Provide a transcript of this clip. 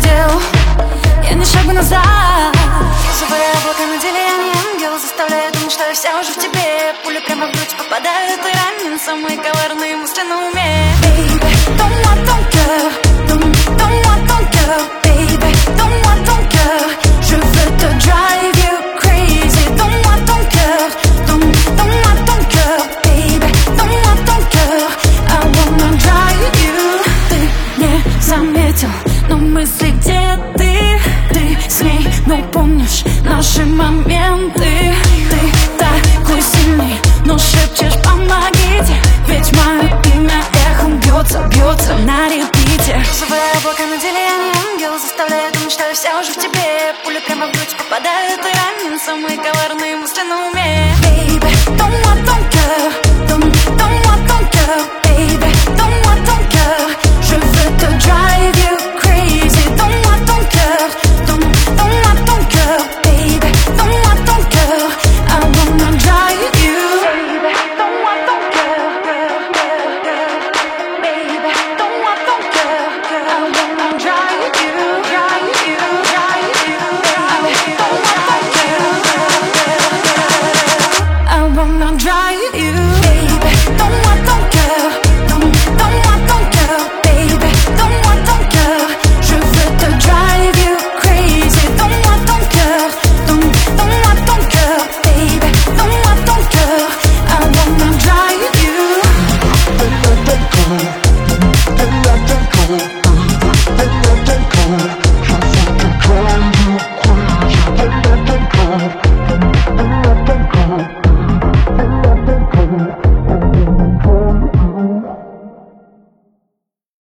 предел, я ни шагу назад. Разрывая облака на деле, я не ангел, заставляя думать, что я вся уже в тебе. Пули прямо в грудь попадают и ранен, самые коварные мысли на уме. Baby, donne-moi ton cœur, donne-moi ton cœur. Baby, donne-moi ton cœur, je veux te drive you crazy. Donne-moi ton cœur, donne-moi ton cœur. Baby, donne-moi ton cœur, I wanna drive you. Ты не заметил, но мысли где ты? Ты с ней, но помнишь наши моменты. Ты такой сильный, но шепчешь помогите. Ведь мое имя эхом бьется на репите. Розовые облака на деле, я не ангел, заставляя думать, что я вся уже в тебе. Пули прямо в грудь попадают и ранен, самые коварные мысли на уме. Baby, donne-moi ton cœur, donne-moi ton cœur. Baby, donne-moi ton cœur, je veux te drive you crazy. Donne-moi ton cœur, donne-moi ton cœur. Baby, donne-moi ton cœur, I wanna drive you. Baby, donne-moi ton cœur, baby, donne-moi ton cœur, I wanna drive you, drive you, drive you. Baby, donne-moi ton cœur, I wanna drive you. Baby, donne-moi ton cœur, donne-moi ton cœur. Baby, donne-moi ton cœur, je veux te drive you crazy. Donne-moi ton cœur, donne-moi ton cœur. Baby, donne-moi ton cœur, I wanna drive you. Don't